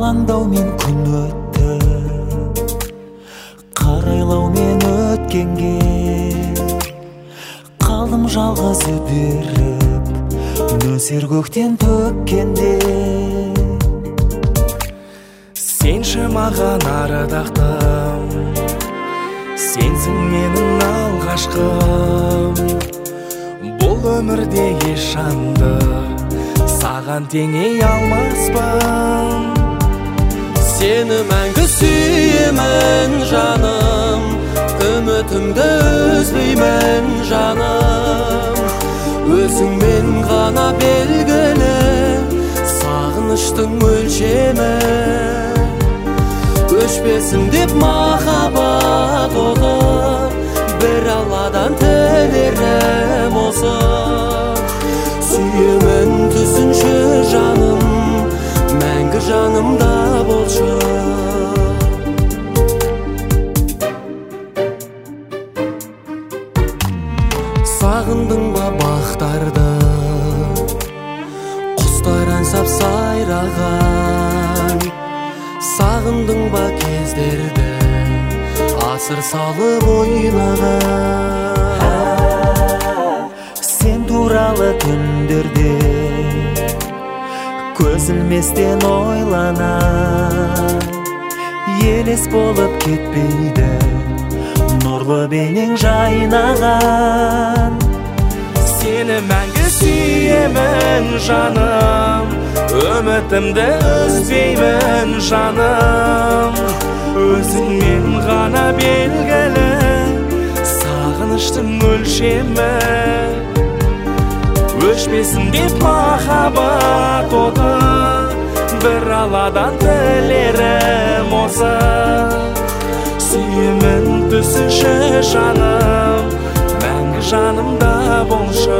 алаңдаумен күн өтті, қарайлаумен өткенге қалдым жалғыз үдеріп, нөсер көктен төккенде. Сенші маған арыдақтым, сенсің менің алғашқым. Бұл өмірде еш жанды саған теңей алмаспын. Сені мәңгі сүйемін жаным, үмітімді үзбеймін жаным. Өзіңмен ғана белгілі сағыныштың өлшемі. Өшпесін деп махаббат оты, бір Алладан тілерім осы. Сүйемін түсінші жаным, мәңгі жанымда болшы. Сағындың ба бақтарды, құстар ән сап сайраған? Сағындың ба кездерді, асыр салып ойнаған? Сен туралы түндерде көз ілместен ойлана, елес болып кетпейді нұрлы бейнең жайнаған. Сені мәңгі сүйемін жаным, үмітімді үзбеймін жаным. Өзіңмен ғана белгілі сағыныштың өлшемі. Өшпесін деп махаббат оты, бір Алладан тілерім осы. Сүйемін түсінші жаным, мәңгі жанымда болшы.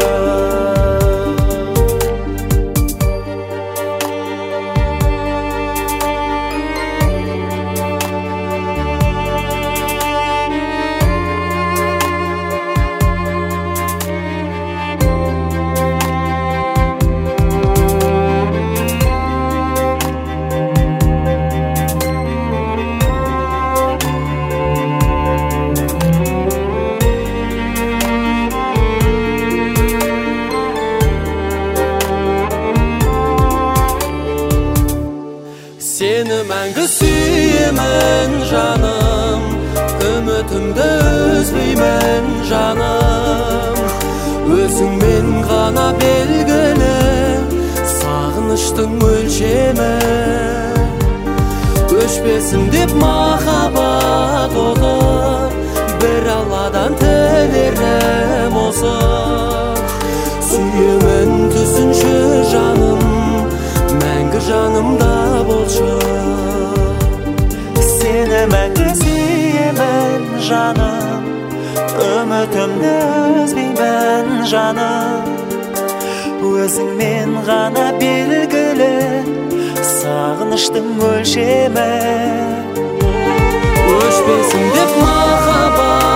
Сені мәңгі сүйемін жаным, үмітімді үзбеймін жаным. Өзіңмен ғана белгілі сағыныштың өлшемі. Өшпесін деп махаббат оты, бір Алладан тілерім осы. Сүйемін түсінші жаным, мәңгі жанымда болшы. Сені мәңгі сүйемін жаным, үмітімді үзбеймін жаным. Өзіңмен ғана белгілі сағыныштың өлшемі. Өшпесін деп махаббат